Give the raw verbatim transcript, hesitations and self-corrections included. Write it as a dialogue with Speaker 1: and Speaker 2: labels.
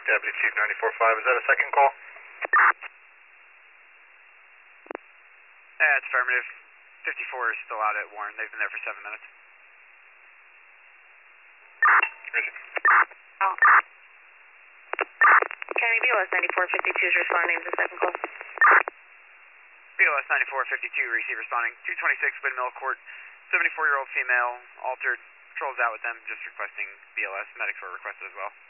Speaker 1: Deputy Chief ninety-four five, is that a second call?
Speaker 2: Yeah, it's affirmative. fifty-four is still out at Warren. They've been there for seven minutes.
Speaker 3: Oh. County B L S ninety-four fifty-two is responding to the second call.
Speaker 2: B L S ninety-four fifty-two, receive responding. two twenty-six Windmill Court, seventy-four-year-old female, altered. Patrol's out with them, just requesting B L S. Medics were requested as well.